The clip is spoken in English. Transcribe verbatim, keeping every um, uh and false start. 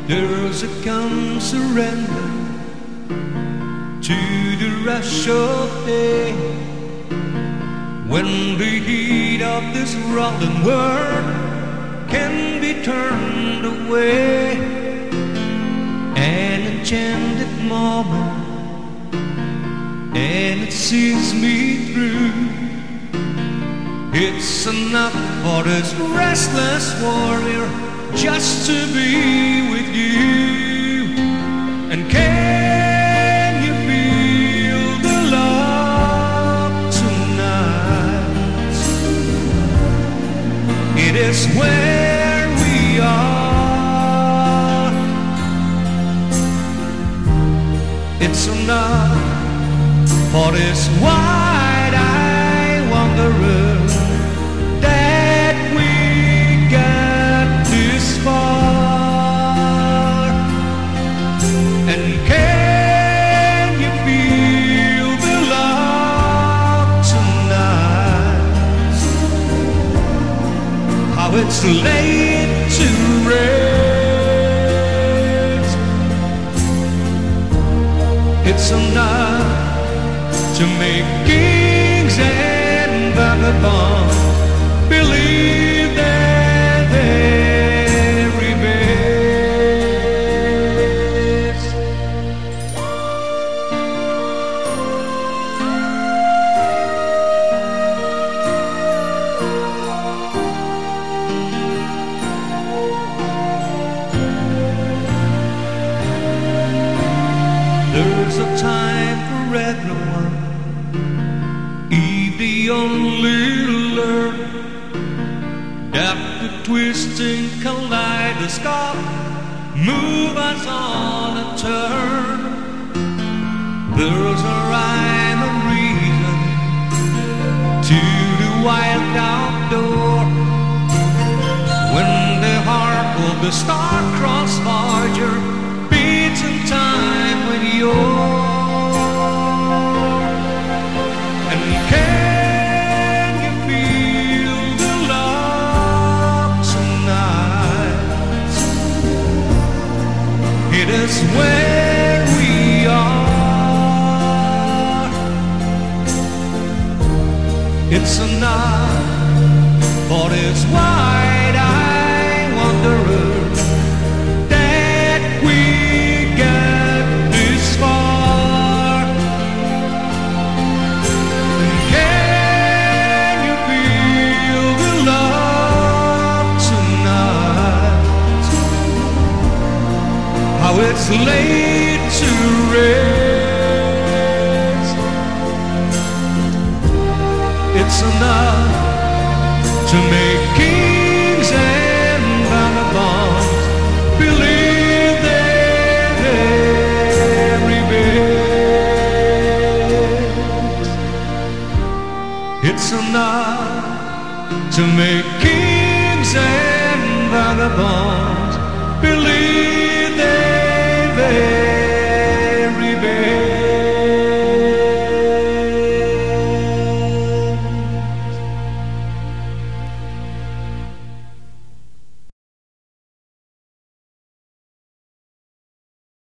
There's a calm surrender to the rush of day, when the heat of this rotten world can be turned away. An enchanted moment, and it sees me through. It's enough for this restless warrior just to be with you. And can you feel the love tonight? It is where we are. It's enough for this wide-eyed wanderer that we got this far. And can you feel the love tonight? How it's laid to rest. It's enough to make kings and vagabonds believe that very best. There's a time for everyone, if they only learn that the twisting kaleidoscope move us on a turn. There's a rhyme and reason to the wild outdoor, when the heart of the star-crossed voyager beats in time with yours. And can you feel the love tonight? It is where we are. It's enough for this wide-eyed wanderer that we got this far. Can you feel the love tonight? How it's laid to rest. It's enough to make kings and vagabonds believe their very best. It's enough to make kings and vagabonds believe their